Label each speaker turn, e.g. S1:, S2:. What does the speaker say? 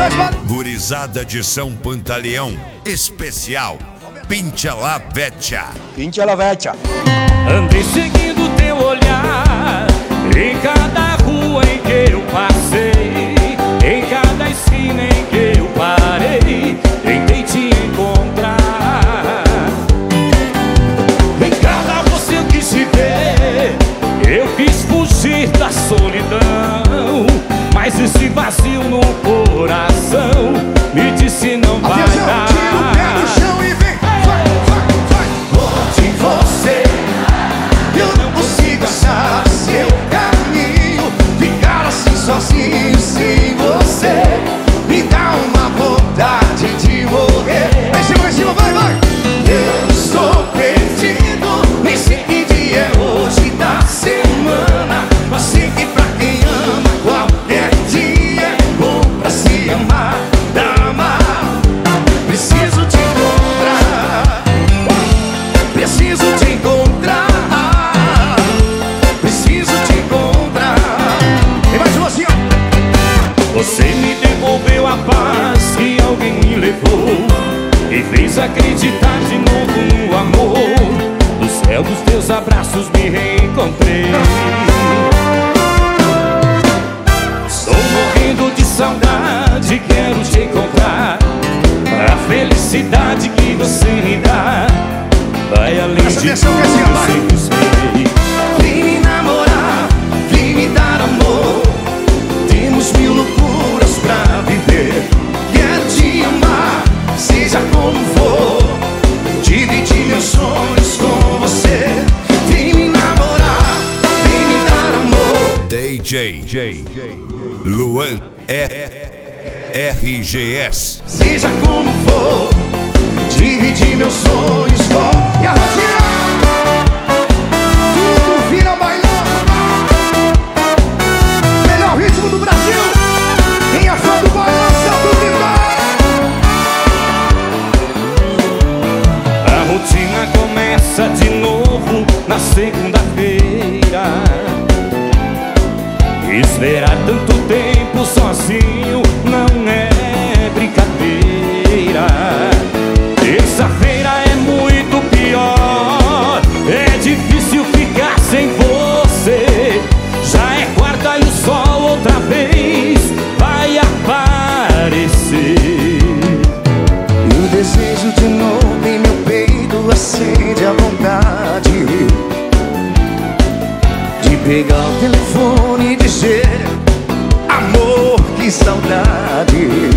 S1: Gurizada de São Pantaleão, especial Pincha la Vecchia.
S2: Pincha la Vecchia.
S3: Andei seguindo teu olhar em cada rua em que eu passei, em cada esquina em que eu parei, tentei te encontrar. Em cada você eu quis te ver, eu quis fugir da solidão, mas esse vazio no coração me disse não vai dar.
S4: Tira o pé do chão e vem, vai.
S3: Onde você,
S4: Eu não consigo achar seu caminho. Ficar assim sozinho sem você me dá uma vontade de morrer. Vai em cima, vai. Eu estou perdido, nem sei que dia é hoje da semana, mas sei que pra quem ama qualquer dia é bom pra se amar, amar. Preciso te encontrar, preciso te encontrar, preciso te encontrar. Tem mais uma assim, ó.
S3: você me devolveu a paz que alguém me levou e fez acreditar de novo no amor. No céu dos teus abraços me reencontrei. Estou morrendo de saudade, quero te encontrar. A felicidade que você me dá vai além
S4: Presta
S3: de
S4: atenção
S3: tudo
S4: que assim, ó, vai.
S3: que eu sei.
S4: Vem me namorar, vem me dar amor. Temos mil loucuras pra viver. Quero te amar, seja como for. Dividir meus sonhos com você. Vem me namorar, vem me dar amor.
S1: DJ Luan RGS.
S4: Seja como for, dividir meus sonhos com. E a rotina, tudo vira bailão. Melhor ritmo do Brasil. Quem é fã do bailão, Santo Vitor.
S3: A rotina começa de novo na segunda-feira. Esperar tanto tempo sozinho não é brincadeira. Terça-feira é muito pior, é difícil ficar sem você. Já é quarta e o sol outra vez vai aparecer.
S4: E o desejo de novo em meu peito acende a vontade de pegar o telefone e dizer: amor, que saudade.